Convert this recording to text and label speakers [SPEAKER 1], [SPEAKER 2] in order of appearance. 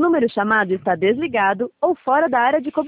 [SPEAKER 1] número chamado está desligado ou fora da área de cobertura.